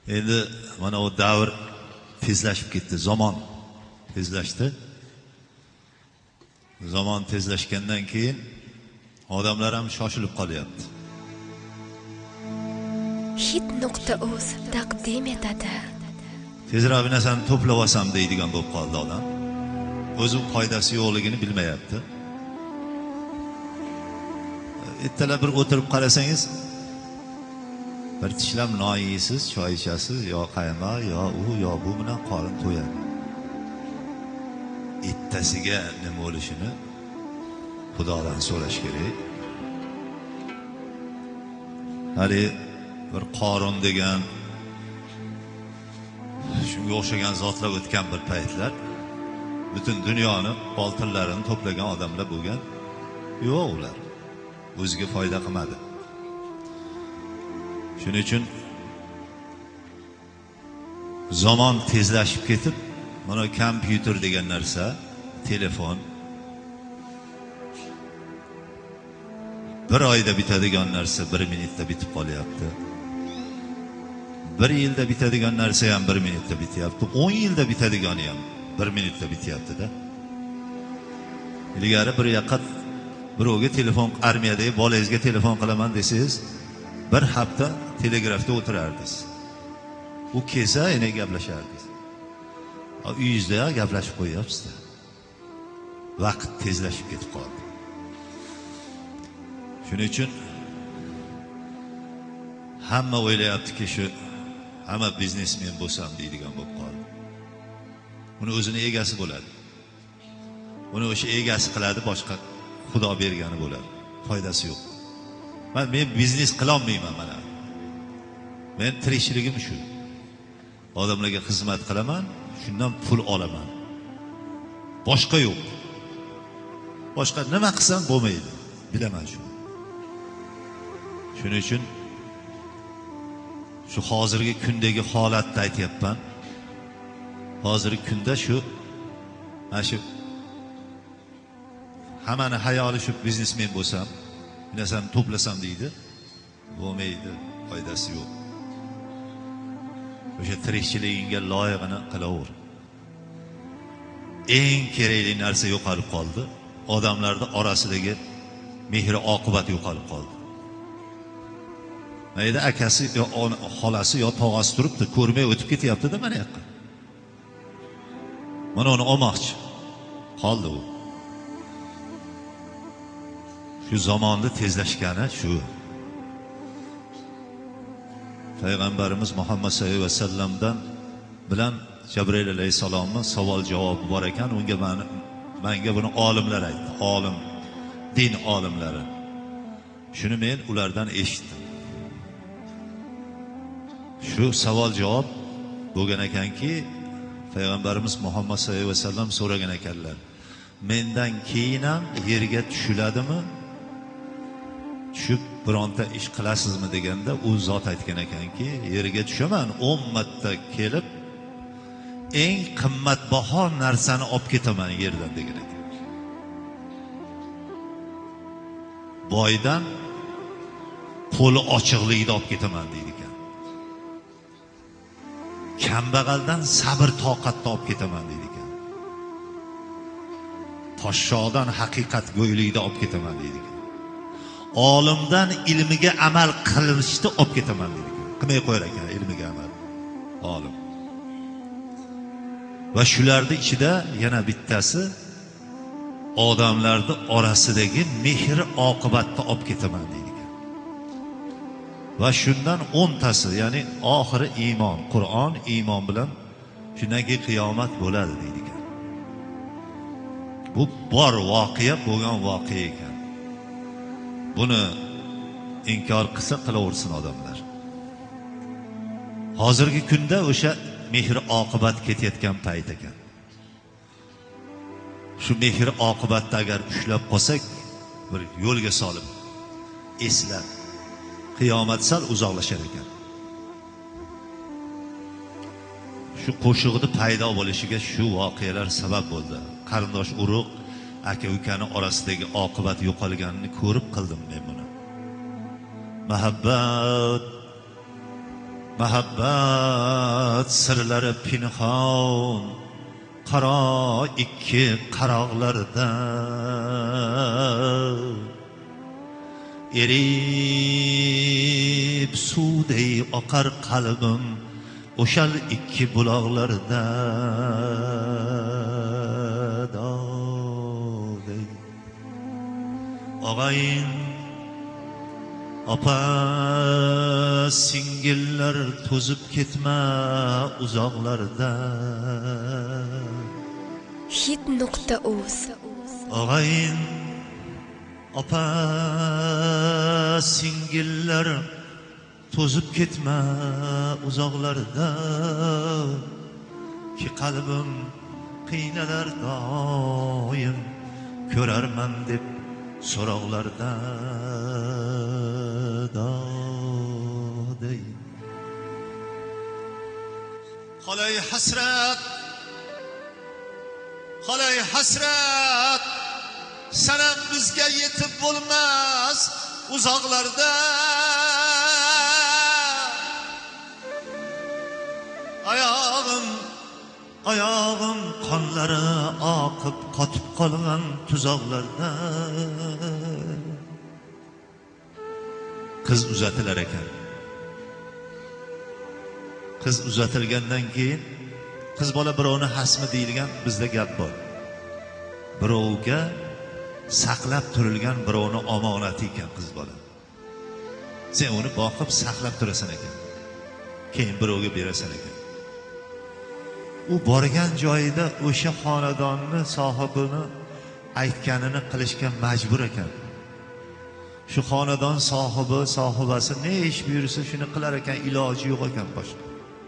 Endi mana o davr tezlashib ketdi, zamon tezlashdi. Zamon tezlashgandan keyin odamlar ham shoshilib qolyapti. hit.uz taqdim etadi. Tezroq bir narsani to'plab olsam deydigan bo'lib qoldi odam. O'zi foydasi yo'qligini bilmayapti. Ertalab bir o'tirib qarasangiz, bir tishlab non yeysiz, choy ichasiz, yo qaymoq, yo u, yo bu bilan qorin to'yadi. Ertasiga nima bo'lishini Xudodan so'rash kerak. Hali bir Qorin degan shunga o'xshagan zotlar o'tgan bir paytlar butun dunyoni oltinlarini to'plagan odamlar bo'lgan. Yo'q, ular o'ziga foyda qilmadi. Shuning uchun zamon tezlashib ketib, mana kompyuter degan narsa, telefon bir oyda bitadigan narsa 1 minutda bitib qolyapti. 1 yilda bitadigan narsa ham 1 minutda bityapti. 10 yilda bitadigani ham 1 minutda bityapti-da. Ilgari bir yoqqa birovga telefon, armiyadagi bolangizga telefon qilaman desangiz, bir hafta telegrafda o'tirardingiz. U kelsa, yana gaplashardingiz. Uyingizda gaplashib qo'yapsiz. Vaqt tezlashib ketib qoldi. Shuning uchun hamma o'ylayaptiki, shu hamma biznesmen bo'lsam deydigan bo'lib qoldi. Uni o'zini egasi bo'ladi. Uni o'sha egasi qiladi, boshqa Xudo bergani bo'ladi. Foydasi yo'q. Men biznes qila olmayman mana. Men tirikchiligim shu. Odamlarga xizmat qilaman, shundan pul olaman. Boshqa yo'q. Boshqa nima qilsam bo'lmaydi. Bilaman shuni. Shuning uchun shu hozirgi kundagi holatni aytyapman. Hozirgi kunda shu hammani hayoli shu biznesmen bo'lsam, bir narsani to'plasam deydi. Bo'lmaydi, foydasi yo'q. O'sha tirikchiligingga loyiqini qilaver. Eng kerakli narsa yo'qolib qoldi. Odamlarning orasidagi mehr oqibat yo'qolib qoldi. Mayda akasi yo xolasi yo tog'asi turibdi, ko'rmay o'tib ketyapti-da mana yoqqa. Mana uni olmoqchi. Qoldi u. Shu zamonda tezlashgani shu. Payg'ambarimiz Muhammad sallallohu alayhi vasallamdan bilan Jibril alayhisalomning savol javobi bor ekan, unga menga buni olimlar aytdi. Olim, din olimlari. Shuni men ulardan eshitdim. Shu savol javob bo'lgan ekanki, Payg'ambarimiz Muhammad sallallohu alayhi vasallam so'ragan ekanlar. Mendan keyin ham yerga tushiladimi? Tushib bironta ish qilasizmi deganda, u zot aytgan ekanki, yerga tushaman, 10 marta kelib eng qimmatbaho narsani olib ketaman yerdan degan ekan. Boydan qo'li ochiqligida olib ketaman deydi ekan. Kambag'aldan sabr toqatni olib ketaman deydi ekan. Podshodan haqiqat go'ylikda olib ketaman deydi ekan. Olimdan ilmiga amal qilishni olib ketaman deydi ekan. Qilmay qo'yar ekan ilmiga amal. Olim. Va shularning ichida yana bittasi odamlarning orasidagi mehr oqibatni olib ketaman deydi ekan. Va shundan 10tasi, ya'ni oxiri iymon, Qur'on, iymon bilan shundan keyin qiyomat bo'ladi deydi ekan. Bu bor voqea, bo'lgan voqea ekan. Buni inkor qilsa qilaversin odamlar. Hozirgi kunda o'sha mehr oqibat ketayotgan payt ekan. Shu mehr oqibatni agar ushlab qolsak, bir yo'lga solib, eslab, qiyomat sal uzoqlashar ekan. Shu qo'shig'ni paydo bo'lishiga shu voqealar sabab bo'ldi. Qarindosh urug', aka-ukani orasidagi oqibat yo'qolganini ko'rib qildim men buni. Muhabbat Muhabbat sirlari pinhon qaro ikki qaroqlarda erib suvday oqar qalbim o'shal ikki buloqlarda og'ayin opa singillar to'zib ketma uzoqlarda hit.uz og'ayin opa singillar to'zib ketma uzoqlarda ki qalbim qiynalar doim ko'rarman deb so'roqlarda doday qolay hasrat sanam bizga yetib bo'lmas uzoqlarda oyog'im qonlari oqib qotib qolgan tuzoqlarda qiz uzatilar ekan. Qiz uzatilgandan keyin qiz bola birovni hasmi deyilgan bizda gap bor. Birovga saqlab turilgan birovni omonati ekan qiz bola. Sen uni boqib saqlab turasan ekan. Keyin birovga berasan ekan. U borgan joyida o'sha xonadonni sohibini aytganini qilishga majbur ekan. Shu xonadon sohibasi ne ish buyursa shuni qilar ekan, iloji yo'q ekan boshqa.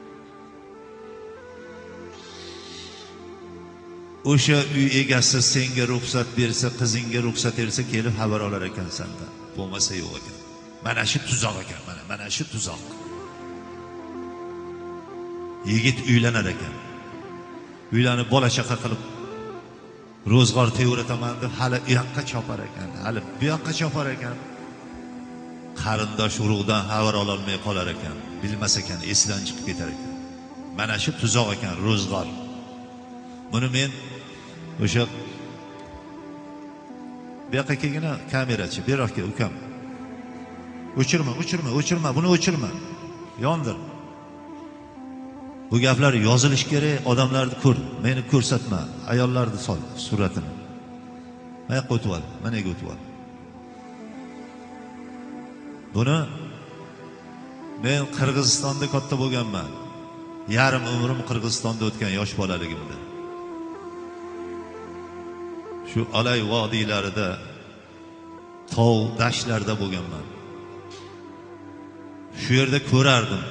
O'sha uy egasi senga ruxsat bersa, qizingga ruxsat bersa kelib xabar olar ekan sendan. Bo'lmasa yo'q ekan. Mana shu tuzoq ekan, mana shu tuzoq. Yigit uylanar ekan. Uylanib bola chaqa qilib ro'zg'or tevrataman deb hali u yoqqa chopar ekan, hali bu yoqqa chopar ekan. Qarindosh urug'dan xabar ola olmay qolar ekan, bilmas ekan, esidan chiqib ketar ekan. Mana shu tuzoq ekan, ro'zg'or. Buni men o'sha bu yoqqa kelgina kamerachi, beroqqa ukam. O'chirma, buni o'chirma. Yondir. Bu gaplar yozilish kerak, odamlarni ko'r, meni ko'rsatma, ayollarni sol suratini. Mana qo'yib ol, mana qo'yib ol. Buni men Qirg'izistonda katta bo'lganman. Yarim umrim Qirg'izistonda o'tgan yosh bolaligimda. Shu Alay vodiylarida, tog' dashtlarda bo'lganman. Shu yerda ko'rardim.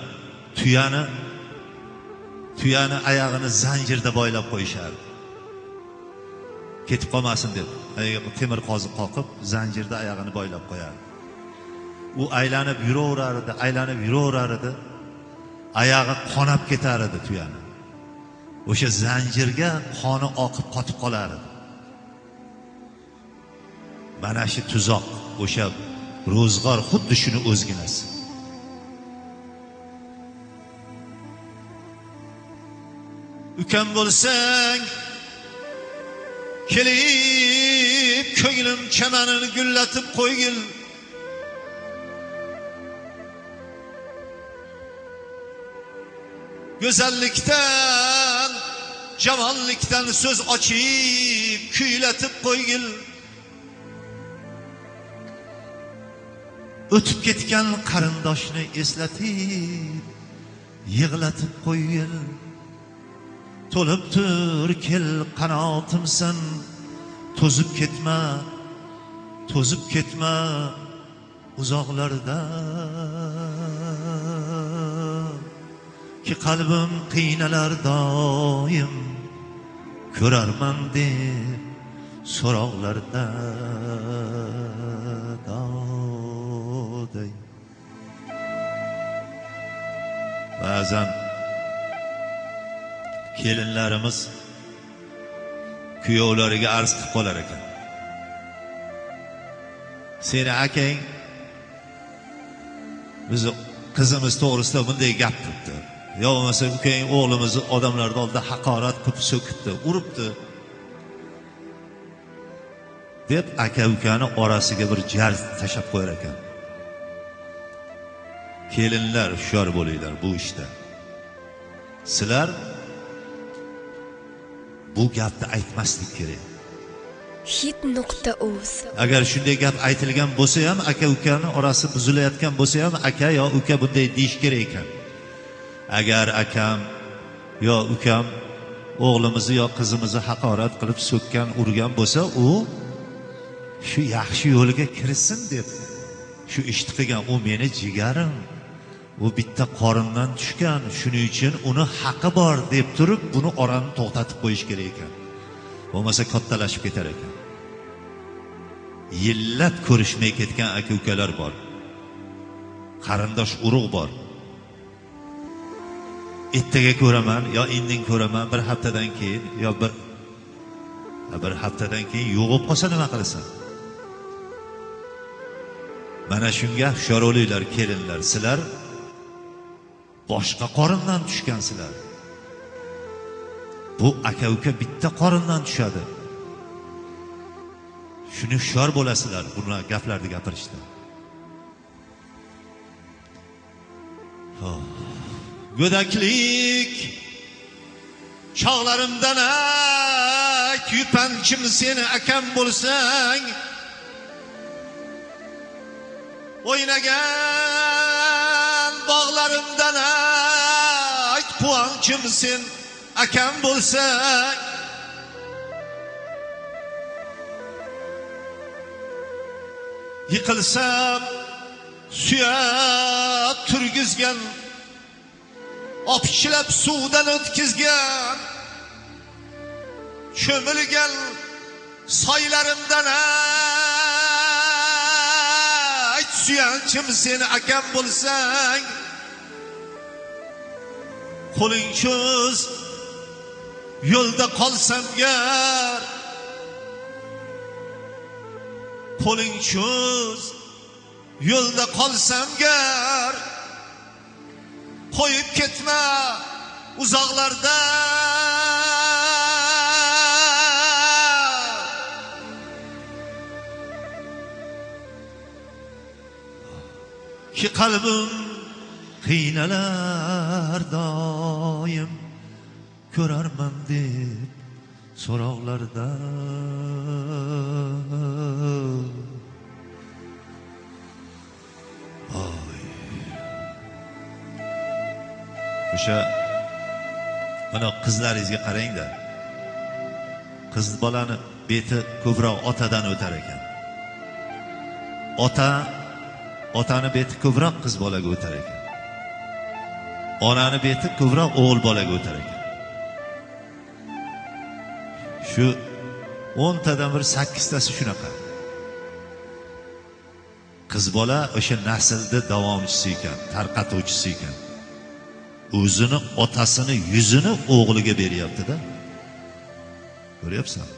Tuyani oyog'ini zanjirda boylab qo'yishardi. Ketib qolmasin deb, temir qoziq qoqib, zanjirda oyog'ini boylab qo'yardi. U aylanib yuraverardi. Oyog'i qonab ketar edi tuyani. O'sha zanjirga qoni oqib qotib qolar edi. Mana shu tuzoq, o'sha ro'zg'or xuddi shuni o'zginasi. Ukam bo'lsang, kelib ko'nglim chamanini gullatib qo'ygil. Go'zallikdan, jamollikdan so'z ochib, kuylatib qo'ygil. O'tib ketgan qarindoshni eslatib, yig'latib qo'ygil. To'lib tur kel qanotimsan, to'zib ketma uzoqlarda. Ki qalbim qiynalar doim ko'rarman deb so'roqlarda doday. Ba'zan kelinlarimiz kuyovlariga arz qilib qolar ekan. Seni akang bizni qizimiz to'g'risida bunday gap qilibdi, yo bo'lmasa ukang o'g'limizni odamlar oldida haqorat qilib so'kibdi, uribdi deb aka ukani orasiga bir jar tashab qo'yar ekan. Kelinlar hushyor bo'linglar bu ishda. Sizlar bu gapni aytmaslik kerak. hit.uz. Agar shunday gap aytilgan bo'lsa ham, aka ukani orasi buzilayotgan bo'lsa ham, aka yo uka bunday deyish kerak ekan. Agar akam yo ukam o'g'limizni yo qizimizni haqorat qilib so'kkan, urgan bo'lsa, u shu yaxshi yo'liga kirsin deb shu ishni qilgan. U meni jigarim, u bitta qorindan tushgan, shuning uchun uni haqqi bor deb turib buni orani to'xtatib qo'yish kerak ekan. Bo'lmasa kattalashib ketar ekan. Yillab ko'rishmay ketgan aka ukalar bor, qarindosh urug' bor. Ertaga ko'raman yo indin ko'raman, bir haftadan keyin yo bir haftadan keyin yo'g'ib qolsa nima qilasan? Mana shunga hushyor bo'linglar kelinlar. Sizlar boshqa qorindan tushgansizlar. Bu aka uka bitta qorindan tushadi. Shuni hushyor bo'lasizlar buni gaplarni gapirishda. Go'daklik chog'larimdan yupanchim seni akam bo'lsang, o'ynagan bog'larimdan quvonchim sen akam bo'lsang, yiqilsam suyab turgizgan, opchilab suvdan o'tkizgan, cho'milgan soylarimdan suyanchim sen akam bo'lsang, qo'ling cho'z yo'lda qolsam gar, qo'ling cho'z yo'lda qolsam gar, qo'yib ketma uzoqlarda. Ki qalbim qiynalar doim, ko'rarman deb so'roqlarda. O'sha mana qizlaringizga qarangda. Qiz bolani beti ko'proq otadan o'tar ekan. Otani beti ko'proq qiz bolaga o'tar ekan. Onani beti ko'proq o'g'il bolaga o'tar ekan. Shu 10 tadan bir 8 tasi shunaqa. Qiz bola o'sha naslda davomchisi ekan, tarqatuvchisi ekan. O'zini otasini yuzini o'g'liga beryapti-da. Ko'ryapsan?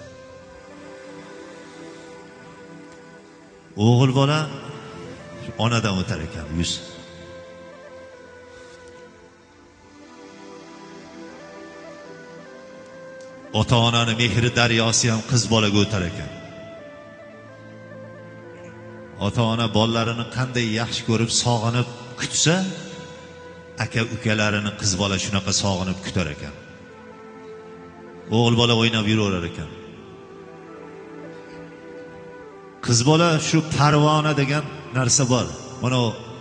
O'g'il bola onadan o'tar ekan yuz. Ota-onani mehri daryosi ham qiz bolaga o'tar ekan. Ota-ona bolalarini qanday yaxshi ko'rib, sog'inib kutsa, aka-ukalarini qiz bola shunaqa sog'inib kutar ekan. O'g'il bola o'ynab yuraverar ekan. Qiz bola shu parvona degan narsa bor. Mana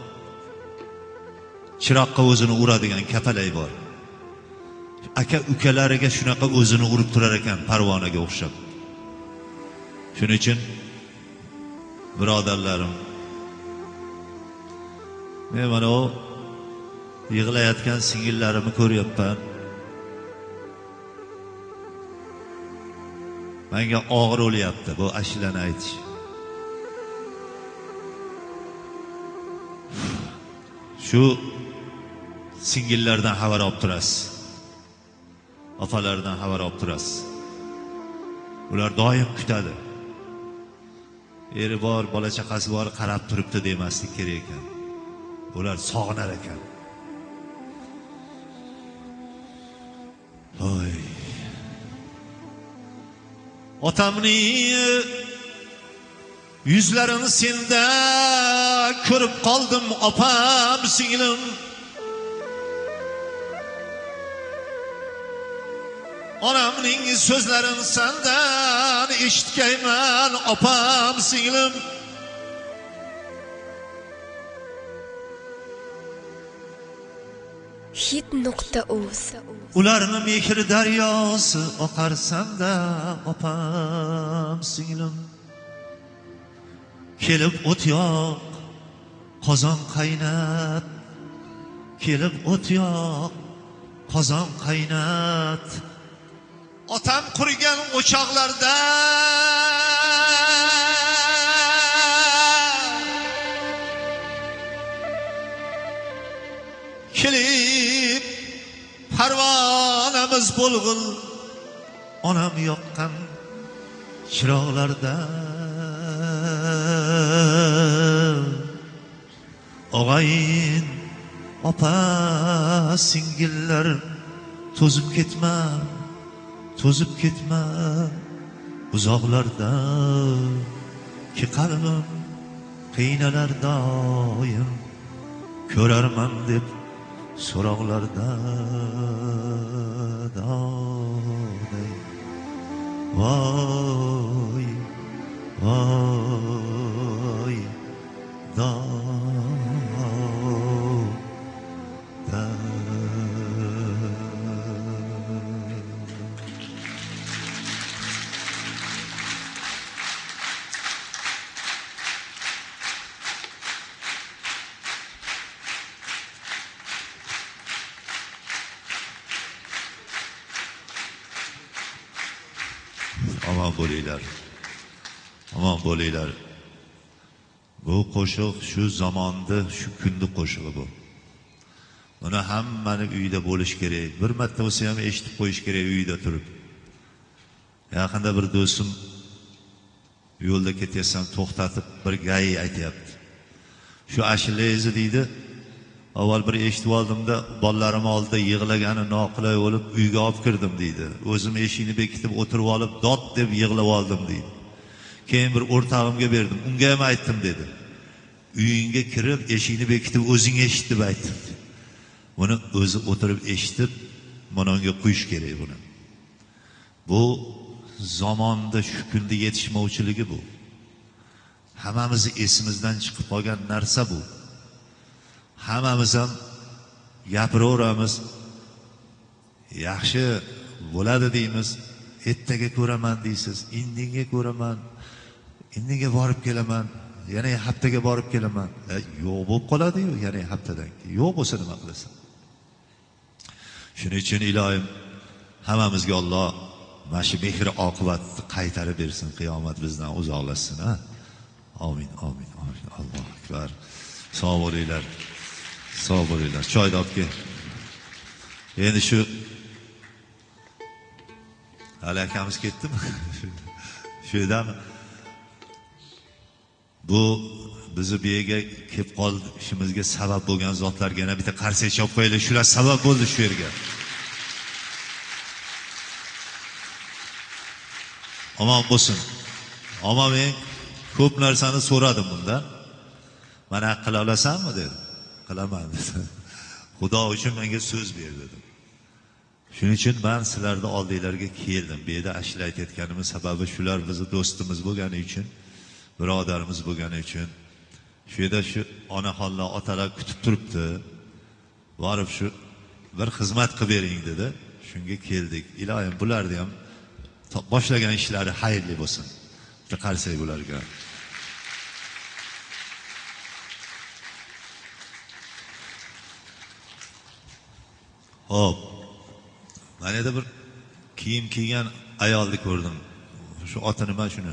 chiroqqa o'zini uradigan kapalay bor. Aka-ukalariga shunaqa o'zini urib turar ekan, parvonaga o'xshab. Shuning uchun birodarlarim, men mana o yig'layotgan singillarimni ko'ryapman. Menga og'ir o'lyapti bu ashulani aytish. Shu singillardan xabar olib turasiz. Opalardan xabar olib turasiz. Ular doim kutadi. Eri bor, bola chaqasi bor, qarab turibdi demaslik kerak ekan. ular sog'inar ekan. Oy. Otamning yuzlarini senda ko'rib qoldim opam singlim. Onamning so'zlarini sendan eshitgayman opam singlim. hit.uz Ularning mehr daryosi oqar senda opam singlim. Kelib o't yoq qozon qaynat, kelib o't yoq qozon qaynat. Otam qurgan o'choqlarda kelib parvonamiz bo'lg'il. Onam yoqqan chiroqlarda og'ayin opa singillar to'zib ketma, to'zib ketma uzoqlarda, ki qalbim qiynalar doim ko'rarman deb so'roqlarda doday. Voy voy Aman bo'linglar, aman bo'linglar. Bu qo'shiq shu zamonda, shu kunda qo'shig'i bu. Buni hammaning uyida bo'lish kerak. Bir marta bo'lsa ham eshitib qo'yish kerak uyida turib. Yaqinda bir do'stim yo'lda ketyapsam to'xtatib bir gayi aytayapti. Shu ashulangizni deydi, avval bir eshitib oldimda bolalarim oldida yig'lagani noqulay bo'lib uyga olib kirdim deydi. O'zim eshikni bekitib o'tirib olib dod deb yig'lab oldim deydi. Keyin bir o'rtog'imga berdim, unga ham aytdim dedi. Uyingga kirib eshikni bekitib o'zing eshit deb aytdim. Buni o'zi o'tirib eshitib, mana unga qo'yish kerak buni. Bu zamonda shu kunda yetishmovchiligi bu. Hammamizni esimizdan chiqib qolgan narsa bu. Hammamiz ham gapiraveramiz, yaxshi bo'ladi deymiz, ertaga ko'raman deysiz, indinga ko'raman, indinga borib kelaman, yana haftaga borib kelaman. Yo'q bo'lib qoladi-yu, yana haftadan keyin. Yo'q bo'lsa nima qilasan? Shuning uchun ilohim hammamizga Alloh mana shu mehr oqibatni qaytarib bersin, qiyomat bizdan uzoqlashsin. Amin, amin, amin. Allohu akbar. Sog' bo'linglar. Sog' bo'linglar. Choyni olib kel. Endi shu hali akamiz ketdimi? Shu yerdami? Bu bizni bu yerga kelib qolishimizga sabab bo'lgan zotlarga yana bitta qarsak chop qo'yaylik. Shular sabab bo'ldi shu yerga. Omon bo'lsin. Ammo men ko'p narsani so'radim bundan. Mana qila olasanmi dedi. Qilaman dedi. Xudo uchun menga so'z ber dedim. Shuning uchun men sizlarni oldinglarga keldim. Bu yerda ashla aytayotganimiz sababi shular bizni do'stimiz bo'lgani uchun, birodarimiz bo'lgani uchun. Shu yerda shu onaxonlar, otalar kutib turibdi. Borib shu bir xizmat qilib bering dedi. Shunga keldik. Ilohim bularni ham boshlagan ishlari xayrli bo'lsin. Bitta qarsak bularga. Hop. Mana yerda bir kiyim kiygan ayolni ko'rdim. Shu oti nima shuni?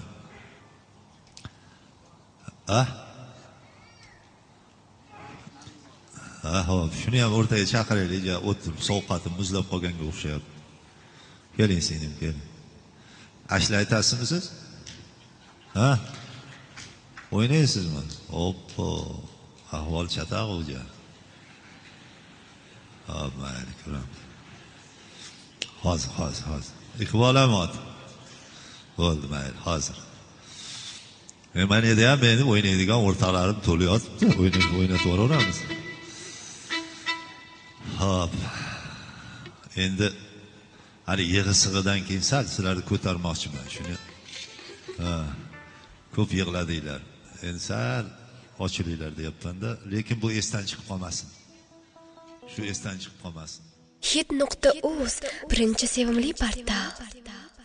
Hop, shuni ham o'rtaga chaqiraylik, o'tirib sovqatim muzlab qolganga o'xshayapti. Keling sening, keling. Ashla aytasizmi siz? O'ynaysizmi? Hoppa. ahvol chataq o'ja. Hop, mayli, ko'ramiz. Hozir. Iqbol amot. Bo'ldi, mayli, hozir. Men ham meni o'ynaydigan o'rtoqlarim to'layapti. O'ynatib o'raveramiz. Hop. Endi hali yig'i-sig'idan keyin sal sizlarni ko'tarmoqchiman shuni. Ko'p yig'ladinglar. Endi sal ochilinglar deyapman-da, lekin bu esdan chiqib qolmasin. Shu esdan chiqib qolmasin. Hit.uz birinchi sevimli portal.